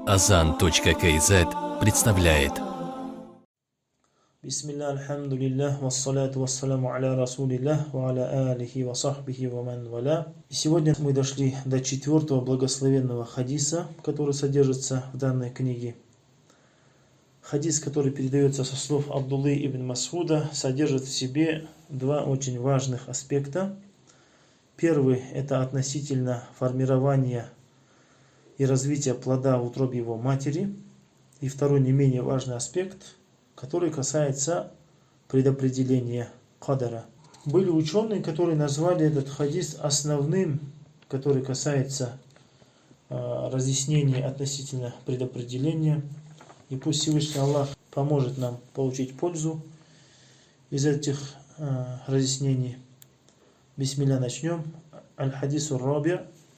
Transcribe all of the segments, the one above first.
Azan.kz представляет. Бисмилля, альхамдулиллях, вассаляту вассаламу аля расулиллях, ва аля алихи ва сахбихи ва ман валя. И сегодня мы дошли до 4-го благословенного хадиса, который содержится в данной книге. Хадис, который передается со слов Абдуллы ибн Мас'уда, содержит в себе два очень важных аспекта. Первый – это относительно формирования и развития плода в утробе его матери. И второй, не менее важный аспект, который касается предопределения кадара. Были ученые, которые назвали этот хадис основным, который касается разъяснения относительно предопределения. И пусть Всевышний Аллах поможет нам получить пользу из этих разъяснений. Бисмилля, начнем. Аль-хадису раби'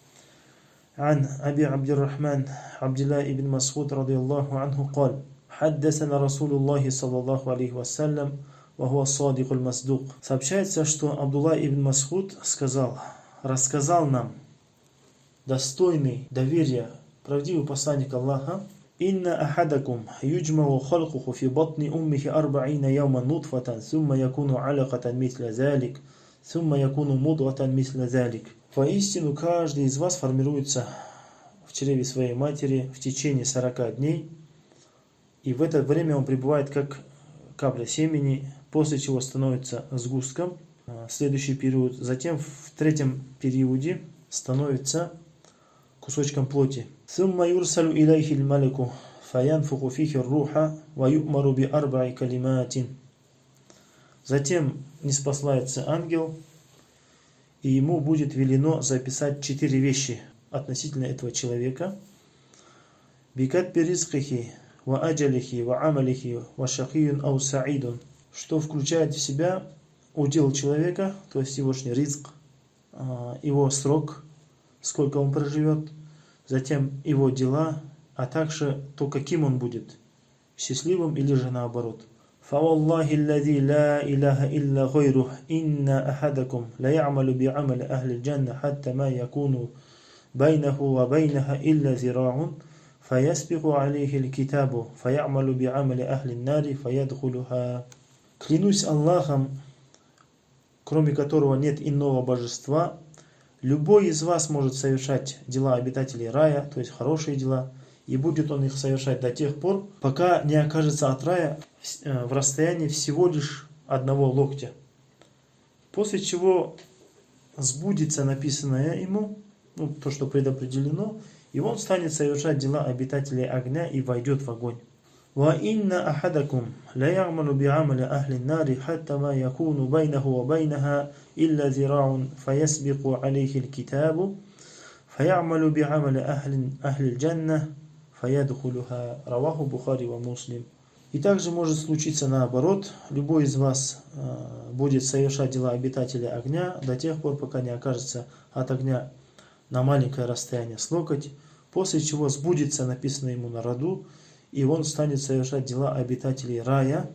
عن أبي عبد الرحمن عبد الله بن مسعود رضي الله عنه قال حدثنا رسول الله صلى الله عليه وسلم وهو الصادق المصدوق. Сообщается, что Абдулла ибн Мас'уд рассказал нам достойный доверия правдивый посланник Аллаха: «Инна ахадакум юджмау халкуху фи батни уммихи 40 яума нутфатан, сумма якуну алякатан мисля залик, сумма якуну мудгатан мисля залик». Воистину, каждый из вас формируется в чреве своей матери в течение 40 дней, и в это время он пребывает как капля семени, после чего становится сгустком, следующий период, затем в третьем периоде становится кусочком плоти. ثم يرسل إليه الملك فينفخ فيه الروح ويؤمر بأربع كلمات. Затем ниспослается ангел, и ему будет велено записать 4 вещи относительно этого человека. بِكَتْبِ رِزْقِهِ وَأَجَلِهِ وَعَمَلِهِ وَشَقِيٌّ أَوْ سَعِيدٌ, что включает в себя удел человека, то есть его ризк, его срок, сколько он проживет, затем его дела, а также то, каким он будет, счастливым или же наоборот. فَوَاللَّهِ الَّذِي لَا إِلَهَ إِلَّا غَيْرُهُ إِنَّ أَحَدَكُمْ لَيَعْمَلُ بِعَمَلِ أَهْلِ الْجَنَّةِ حَتَّى مَا يَكُونُ بَيْنَهُ وَبَيْنَهَا إِلَّا ذِرَاعٌ فَيَسْبِقُ عَلَيْهِ الْكِتَابُ فَيَعْمَلُ بِعَمَلِ أَهْلِ النَّارِ فَيَدْخُلُهَا. Клянусь Аллахом, кроме которого нет иного божества, любой из вас может совершать дела обитателей рая, то есть хорошие дела, и будет он их совершать до тех пор, пока не окажется от рая в расстоянии всего лишь 1 локтя. После чего сбудется написанное ему, то, что предопределено, и он станет совершать дела обитателей огня и войдет в огонь. وَإِنَّ أَحَدَكُمْ لَيَعْمَلُ بِعَمَلِ أَهْلِ النَّارِ حَتَّى مَا يَكُونُ بَيْنَهُ وَبَيْنَهَا إِلَّا ذِرَاعٌ فَيَسْبِقُ عَلَيْهِ الْكِتَابُ فَيَعْمَلُ بِعَمَلِ أَهْلِ الْجَنَّةِ فَيَدْخُلُهَا. Раваху Бухари ва Муслим. И также может случиться наоборот, любой из вас будет совершать дела обитателя огня до тех пор, пока не окажется от огня на маленькое расстояние с локоть, после чего сбудется написано ему на роду, и он станет совершать дела обитателей рая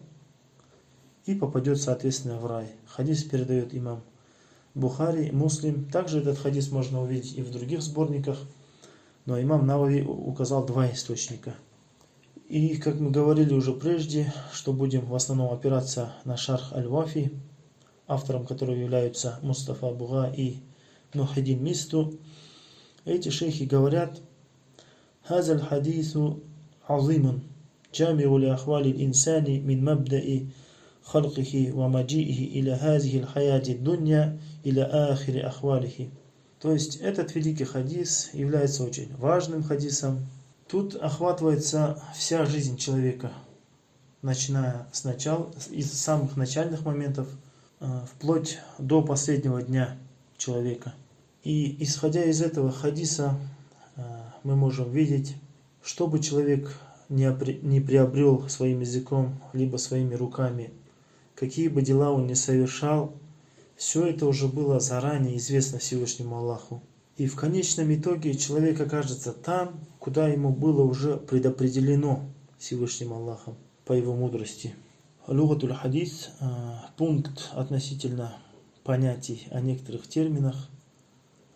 и попадет, соответственно, в рай. Хадис передает имам Бухари, Муслим. Также этот хадис можно увидеть и в других сборниках, но имам Навави указал 2 источника. И, как мы говорили уже прежде, что будем в основном опираться на шарх Аль-Вафи, автором которого являются Мустафа Буга и Мухиддин Мисту. Эти шейхи говорят: «Хаза аль-хадису азимун, джамиу ли ахвали инсани мин мабдаи халкихи ва маджиихи иля хазихи аль-хаяти дунья иля ахири ахвалихи». То есть этот великий хадис является очень важным хадисом. Тут охватывается вся жизнь человека, начиная с начала, из самых начальных моментов, вплоть до последнего дня человека. И исходя из этого хадиса, мы можем видеть, что бы человек не приобрел своим языком, либо своими руками, какие бы дела он ни совершал, все это уже было заранее известно Всевышнему Аллаху. И в конечном итоге человек окажется там, куда ему было уже предопределено Всевышним Аллахом по его мудрости. Лугатуль хадис, пункт относительно понятий о некоторых терминах,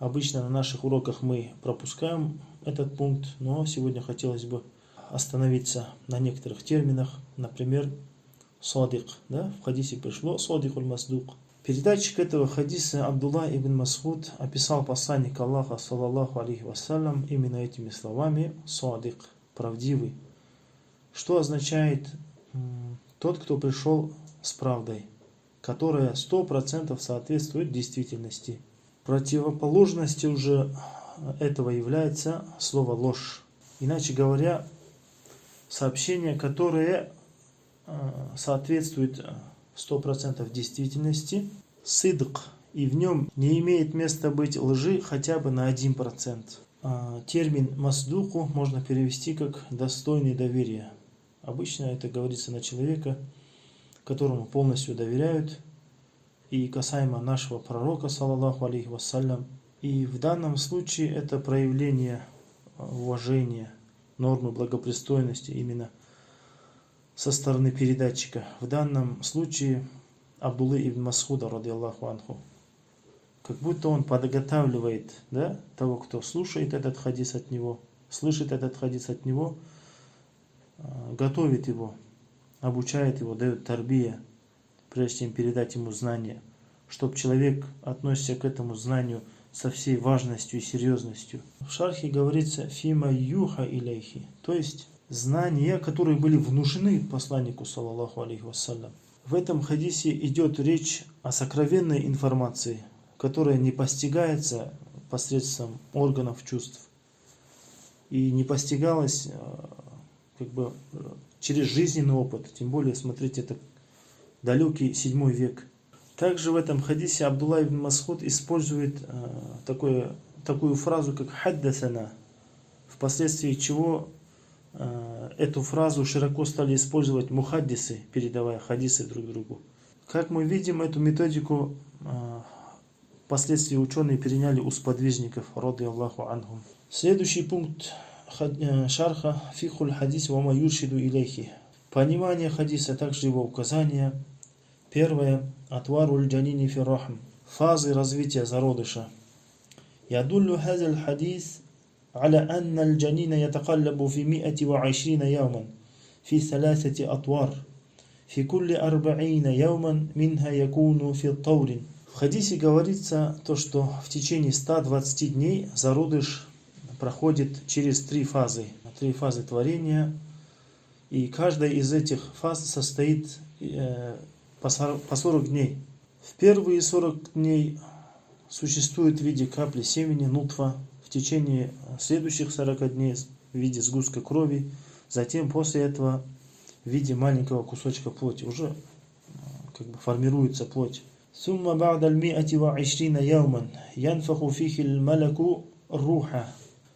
Обычно на наших уроках мы пропускаем этот пункт, но сегодня хотелось бы остановиться на некоторых терминах. Например, садик. Да? В хадисе пришло садик аль-масдук. Передатчик этого хадиса Абдулла ибн Мас'уд описал посланника Аллаха, саллаллаху алейхи вассалям, именно этими словами: садик, правдивый. Что означает тот, кто пришел с правдой, которая 100% соответствует действительности. Противоположностью уже этого является слово ложь. Иначе говоря, сообщение, которое соответствует 100% действительности, сидк, и в нем не имеет места быть лжи хотя бы на 1%. Термин масдуку можно перевести как достойный доверия. Обычно это говорится на человека, которому полностью доверяют, и касаемо нашего пророка, саллаллаху алейхи вассалям. И в данном случае это проявление уважения, нормы благопристойности именно со стороны передатчика. В данном случае Абдуллы ибн Мас'уда, радиаллаху анху, как будто он подготавливает, да, того, кто слушает этот хадис от него, слышит этот хадис от него, готовит его, обучает его, дает тарбия, прежде чем передать ему знания, чтобы человек относится к этому знанию со всей важностью и серьезностью. В шархе говорится «фима юха илейхи», то есть знания, которые были внушены посланнику, саллаллаху алейхи вассалям. В этом хадисе идет речь о сокровенной информации, которая не постигается посредством органов чувств и не постигалась через жизненный опыт. Тем более, смотрите, это далекий 7 век. Также в этом хадисе Абдулла ибн Мас'уд использует такую фразу, как «хаддасана», впоследствии чего эту фразу широко стали использовать мухаддисы, передавая хадисы друг другу. Как мы видим, эту методику впоследствии ученые переняли у сподвижников, радиаллаху анхум. Следующий пункт шарха фихуль хадис ва ма юршиду илейхи. Понимание хадиса, а также его указания. Первое. Атваруль джанини фи рахм. Фазы развития зародыша. Ядуллю хазаль хадис على أن الجنين يتقلب في 120 يوما في 3 أطوار في كل 40 يوما منها يكون في الطور. В хадисе говорится то, что в течение 120 дней зародыш проходит через 3 фазы. 3 фазы творения, и каждая из этих фаз состоит по 40 дней. В первые 40 дней существует в виде капли семени, нутфа, в течение следующих 40 дней в виде сгустка крови, затем после этого в виде маленького кусочка плоти. Уже формируется плоть. ثم بعد 120 يوما ينفخ فيه الملك الروح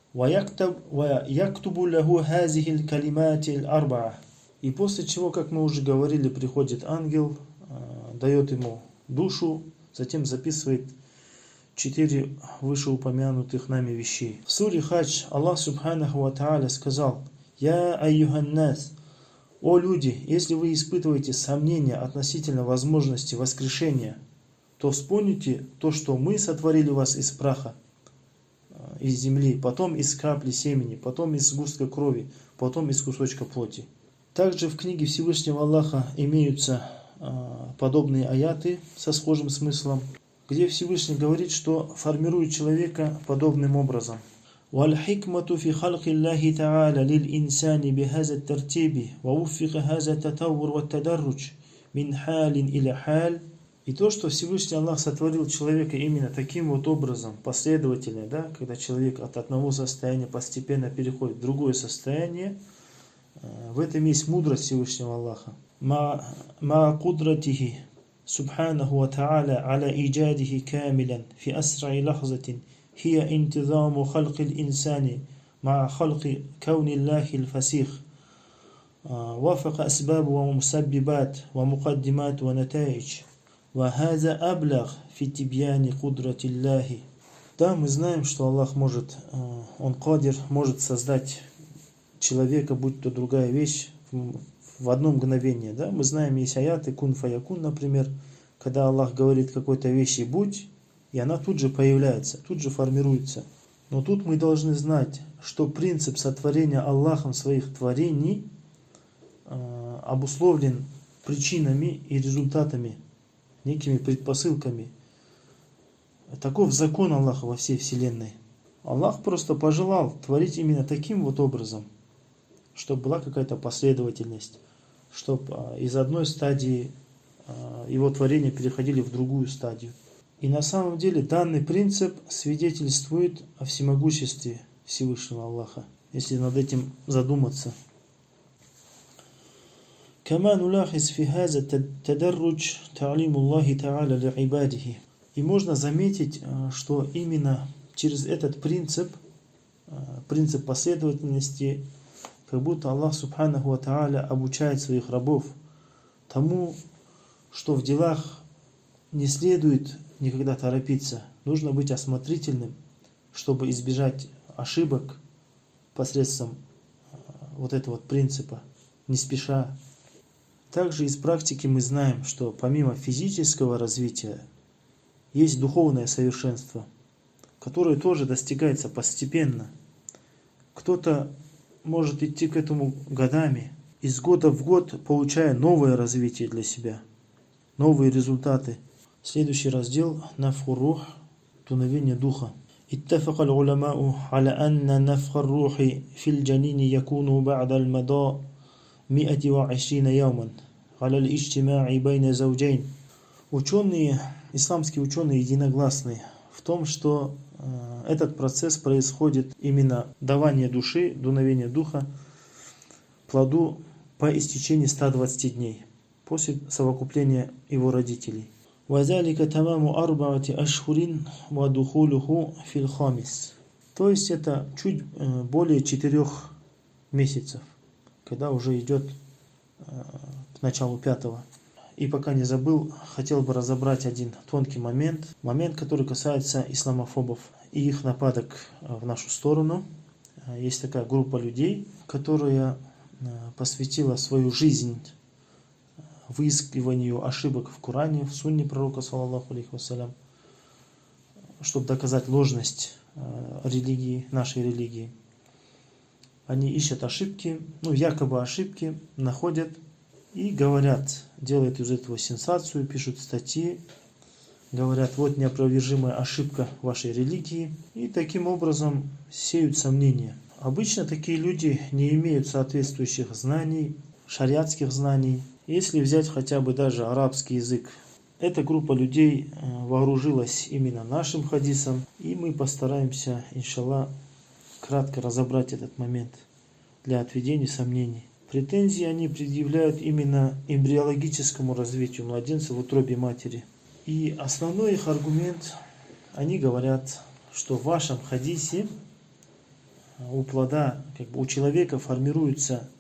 ويكتب له هذه الكلمات الأربعة. И после чего, как мы уже говорили, приходит ангел, дает ему душу, затем записывает 4 вышеупомянутых нами вещей. В суре Хадж Аллах Субханаху ва Тааля сказал: «Я айюханнас, о люди, если вы испытываете сомнения относительно возможности воскрешения, то вспомните то, что мы сотворили вас из праха, из земли, потом из капли семени, потом из сгустка крови, потом из кусочка плоти». Также в книге Всевышнего Аллаха имеются подобные аяты со схожим смыслом, где Всевышний говорит, что формирует человека подобным образом. وَالْحِكْمَةُ فِي خَلْقِ اللَّهِ تَعَالَى لِلْإِنسَانِ بِهَذَا التَّرْتِيبِ وَوُفِّقَ هَذَا التَّطَوُّرُ وَالتَّدَرُّجِ مِنْ حَالٍ إِلَى حَالٍ. И то, что Всевышний Аллах сотворил человека именно таким вот образом, последовательно, да, когда человек от одного состояния постепенно переходит в другое состояние, в этом есть мудрость Всевышнего Аллаха. مَا قُدْرَتِهِ سبحانه وتعالى على إيجاده كاملا في أسرع لحظة هي انتظام خلق الإنسان مع خلق كون الله الفسيخ وافق أسباب ومسببات ومقدمات ونتائج وهذا أبلغ في تبيان قدرة الله. Да, мы знаем, что Аллах может, Он кадир, может создать человека, будь то другая вещь, в одно мгновение. Да? Мы знаем, есть аяты кун фаякун, например, когда Аллах говорит какой-то вещи будь, и она тут же появляется, тут же формируется. Но тут мы должны знать, что принцип сотворения Аллахом своих творений обусловлен причинами и результатами, некими предпосылками. Таков закон Аллаха во всей вселенной. Аллах просто пожелал творить именно таким вот образом, чтобы была какая-то последовательность, чтобы из одной стадии его творения переходили в другую стадию. И на самом деле данный принцип свидетельствует о всемогуществе Всевышнего Аллаха, если над этим задуматься. كما نلاحظ في هذا التدرج تعليم الله تعالى لعباده. И можно заметить, что именно через этот принцип последовательности, как будто Аллах Субханаху ва Тааля обучает своих рабов тому, что в делах не следует никогда торопиться. Нужно быть осмотрительным, чтобы избежать ошибок посредством вот этого принципа, не спеша. Также из практики мы знаем, что помимо физического развития есть духовное совершенство, которое тоже достигается постепенно. Кто-то может идти к этому годами, из года в год получая новое развитие для себя, новые результаты. Следующий раздел «Нафху рух» – дуновение духа. اتفق العلماء على أن نفخ الروح في الجنين يكون بعد المضى 120 يوما على الاجتماع بين زوجين. Исламские ученые единогласны в том, что этот процесс происходит именно давание души, дуновение духа, плоду по истечении 120 дней после совокупления его родителей. وَذَلِكَ تَمَامُ 4 أَشْهُرٍ وَدُخُولُهُ فِي الْخَامِسِ. То есть это чуть более 4 месяцев, когда уже идет к началу 5-го. И пока не забыл, хотел бы разобрать один тонкий момент, который касается исламофобов и их нападок в нашу сторону. Есть такая группа людей, которая посвятила свою жизнь выискиванию ошибок в Коране, в сунне пророка, саллаллаху алейхи вассалям, чтобы доказать ложность религии, нашей религии. Они ищут ошибки, якобы ошибки, находят и говорят, делают из этого сенсацию, пишут статьи, говорят, вот неопровержимая ошибка вашей религии, и таким образом сеют сомнения. Обычно такие люди не имеют соответствующих знаний, шариатских знаний. Если взять хотя бы даже арабский язык, эта группа людей вооружилась именно нашим хадисом, и мы постараемся, иншаллах, кратко разобрать этот момент для отведения сомнений. Претензии они предъявляют именно эмбриологическому развитию младенца в утробе матери. И основной их аргумент, они говорят, что в вашем хадисе у плода, у человека формируется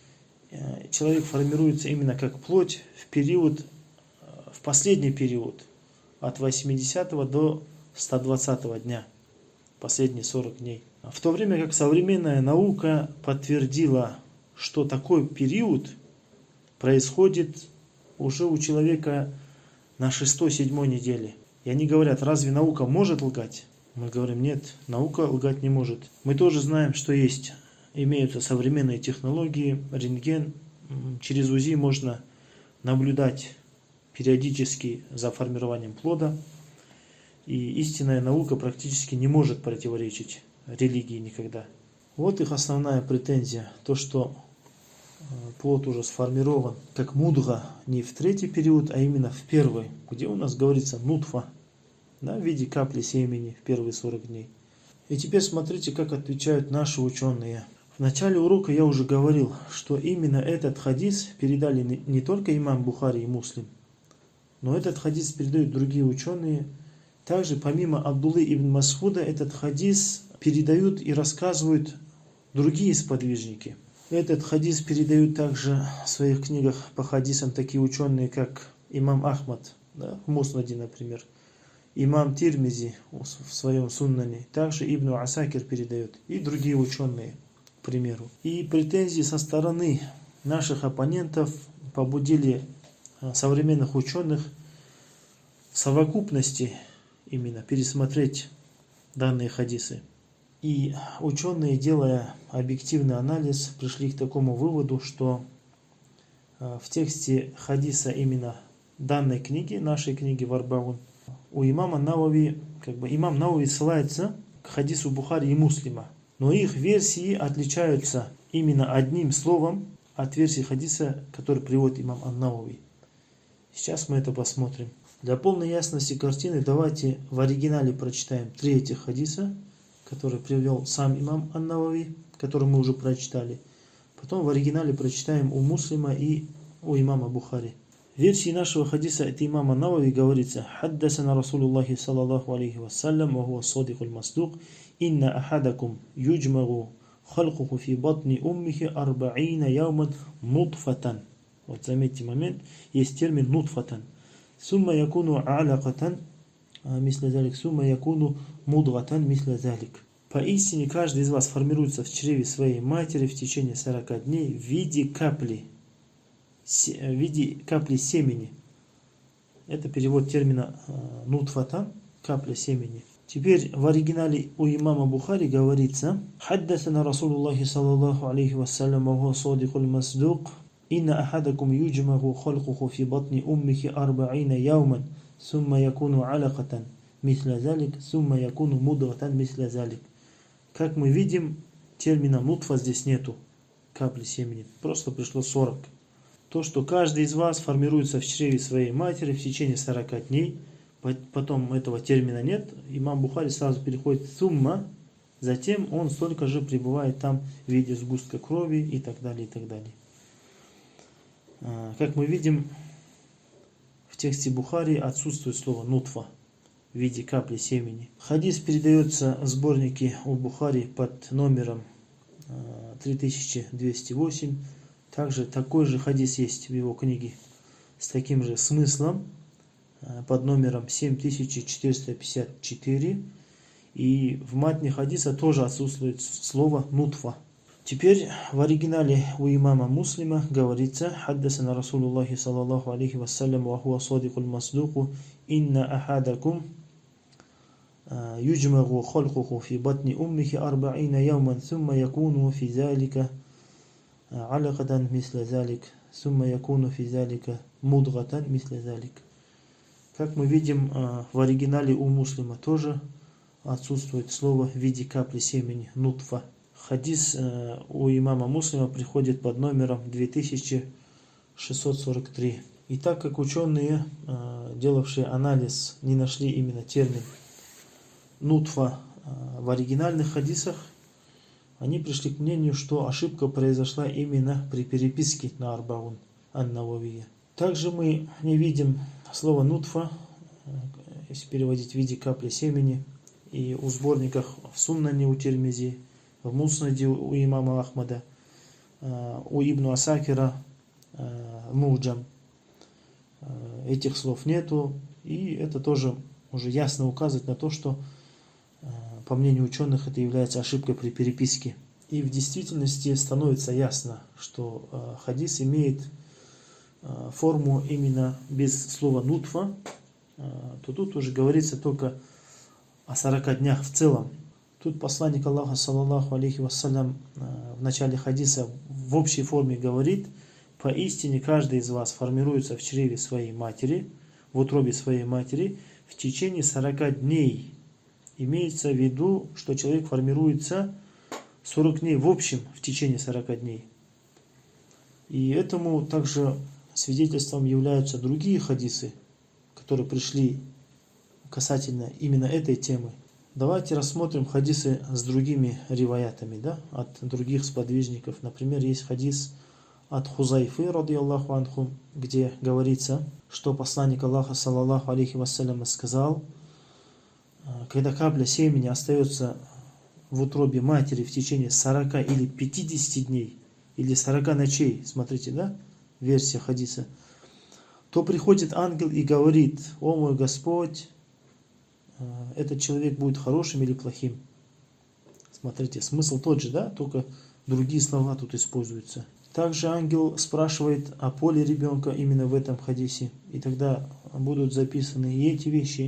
именно как плоть в последний период, от 80 до 120 дня, последние 40 дней. В то время как современная наука подтвердила, что такой период происходит уже у человека на 6-7 неделе. И они говорят, разве наука может лгать? Мы говорим, нет, наука лгать не может. Мы тоже знаем, что имеются современные технологии, рентген. Через УЗИ можно наблюдать периодически за формированием плода. И истинная наука практически не может противоречить религии никогда. Вот их основная претензия, то, что плод уже сформирован как мудга не в 3-й период, а именно в 1-й, где у нас говорится нутфа, в виде капли семени в первые 40 дней. И теперь смотрите, как отвечают наши ученые. В начале урока я уже говорил, что именно этот хадис передали не только имам Бухари и Муслим, но этот хадис передают другие ученые. Также помимо Абдуллы ибн Мас'уда этот хадис передают и рассказывают другие сподвижники. Этот хадис передают также в своих книгах по хадисам такие ученые, как имам Ахмад, в Муснаде, например, имам Тирмизи в своем Суннане, также Ибн Асакир передает, и другие ученые, к примеру. И претензии со стороны наших оппонентов побудили современных ученых в совокупности именно пересмотреть данные хадисы. И ученые, делая объективный анализ, пришли к такому выводу, что в тексте хадиса именно данной книги, нашей книги Варбаун, у имама Навави, имам Навави ссылается к хадису Бухари и Муслима, но их версии отличаются именно одним словом от версии хадиса, который приводит имам Ан-Навави. Сейчас мы это посмотрим. Для полной ясности картины давайте в оригинале прочитаем 3 этих хадиса, которые привел сам имам Ан-Навави, который мы уже прочитали. Потом в оригинале прочитаем у Муслима и у имама Бухари. В версии нашего хадиса от имама Навави говорится: «Хаддасана Расулуллахи саллаллаху алейхи вассалям, ва хуа садикуль масдук, инна ахадакум юджмагу халкуху фи батни уммихи арба'ина яуман нутфатан». Вот заметьте момент, есть термин нутфатан. Сумма якуну алякатан мисля залик, сумма якуну мудгатан мисля залик. Поистине каждый из вас формируется в чреве своей матери в течение 40 дней в виде капли семени. Это перевод термина нутфатан, капля семени. Теперь в оригинале у имама Бухари говорится: «Хаддасана Расулуллахи саллаллаху алейхи вассалям, ва хуа садикуль масдук, инна ахадакум юджмагу халкуху фи батни уммихи арба'ина яуман, сумма якуну алякатан мисля залик, сумма якуну мудгатан мисля залик». Как мы видим, термина нутфа здесь нету, капли семени, просто пришло 40. То, что каждый из вас формируется в чреве своей матери в течение 40 дней, потом этого термина нет, имам Бухари сразу переходит в сумма, затем он столько же пребывает там в виде сгустка крови и так далее, и так далее. Как мы видим, в тексте Бухари отсутствует слово нутфа в виде капли семени. Хадис передается в сборнике у Бухари под номером 3208. Также такой же хадис есть в его книге с таким же смыслом под номером 7454. И в матне хадиса тоже отсутствует слово нутфа. Теперь в оригинале у имама Муслима говорится: «Хаддасана Расулуллахи саллаллаху алейхи вассалям, ва хуа садикуль масдуку, инна ахадакум юджмагу халкуху фи батни уммихи арба'ина яуман, сумма якуну фи залика алякатан мисля залик, сумма якуну фи залика мудгатан мисля залик». Как мы видим, в оригинале у Муслима тоже отсутствует слово в виде капли семени нутфа. Хадис у имама Муслима приходит под номером 2643. И так как ученые, делавшие анализ, не нашли именно термин нутфа в оригинальных хадисах, они пришли к мнению, что ошибка произошла именно при переписке на Арбаун ан-Нававия. Также мы не видим слово нутфа, если переводить в виде капли семени, и у сборниках в Суннане у Тирмизи, в Муснаде у имама Ахмада, у Ибн Асакира, Муджам. Этих слов нету, и это тоже уже ясно указывает на то, что, по мнению ученых, это является ошибкой при переписке. И в действительности становится ясно, что хадис имеет форму именно без слова нутфа, то тут уже говорится только о 40 днях в целом. Тут посланник Аллаха, саллаллаху алейхи вассалям, в начале хадиса в общей форме говорит: «Поистине каждый из вас формируется в чреве своей матери, в утробе своей матери, в течение 40 дней». Имеется в виду, что человек формируется 40 дней в общем в течение 40 дней. И этому также свидетельством являются другие хадисы, которые пришли касательно именно этой темы. Давайте рассмотрим хадисы с другими риваятами, от других сподвижников. Например, есть хадис от Хузайфы, радийаллаху анху, где говорится, что посланник Аллаха, саллаллаху алейхи вассалям, сказал: когда капля семени остается в утробе матери в течение 40 или 50 дней, или 40 ночей, смотрите, версия хадиса, то приходит ангел и говорит: «О мой Господь, этот человек будет хорошим или плохим». Смотрите, смысл тот же, только другие слова тут используются. Также ангел спрашивает о поле ребенка именно в этом хадисе, и тогда будут записаны и эти вещи,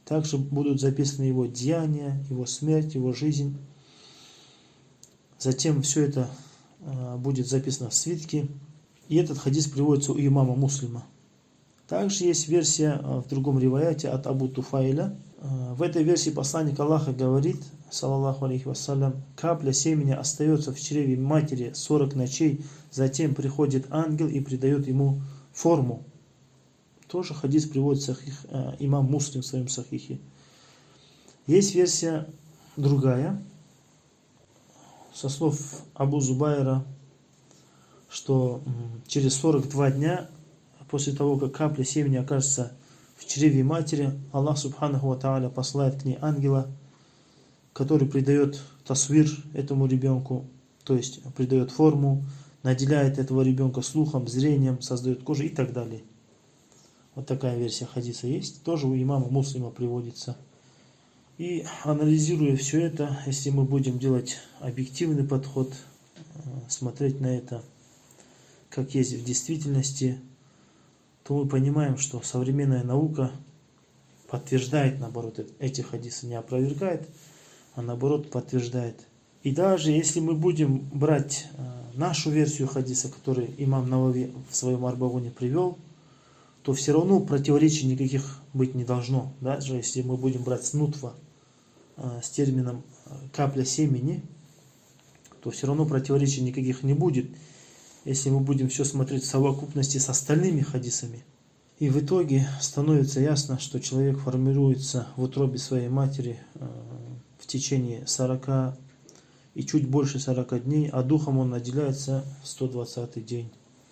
Также будут записаны его деяния, его смерть, его жизнь. Затем все это будет записано в свитке. И этот хадис приводится у имама Муслима. Также есть версия в другом риваяте от Абу Туфайля. В этой версии посланник Аллаха говорит, саллаллаху алейхи вассалям, капля семени остается в чреве матери 40 ночей, затем приходит ангел и придает ему форму. Тоже хадис приводит имам Муслим в своем сахихе. Есть версия другая, со слов Абу Зубайра, что через 42 дня после того, как капля семени окажется в чреве матери, Аллах Субханаху ва Тааля посылает к ней ангела, который придает тасвир этому ребенку, то есть придает форму, наделяет этого ребенка слухом, зрением, создает кожу и так далее. Вот такая версия хадиса есть, тоже у имама Муслима приводится. И анализируя все это, если мы будем делать объективный подход, смотреть на это, как есть в действительности, то мы понимаем, что современная наука подтверждает, наоборот, эти хадисы, не опровергает, а наоборот подтверждает. И даже если мы будем брать нашу версию хадиса, которую имам Навави в своем Арбауне привел, то все равно противоречий никаких быть не должно. Даже если мы будем брать с нутва, с термином капля семени, то все равно противоречий никаких не будет, если мы будем все смотреть в совокупности с остальными хадисами. И в итоге становится ясно, что человек формируется в утробе своей матери в течение 40 и чуть больше 40 дней, а духом он наделяется в 120-й день.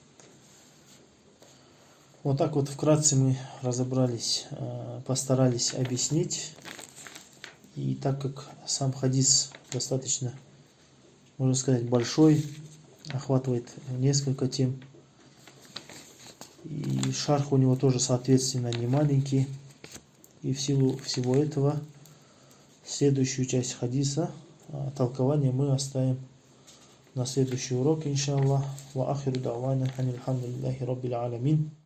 Вот так вот вкратце мы разобрались, постарались объяснить. И так как сам хадис достаточно, можно сказать, большой, охватывает несколько тем, и шарх у него тоже, соответственно, не маленький, и в силу всего этого следующую часть хадиса, толкование мы оставим на следующий урок, иншаллах. Ва ахиру дa'вана анил хамдулиллахи раббил аламин.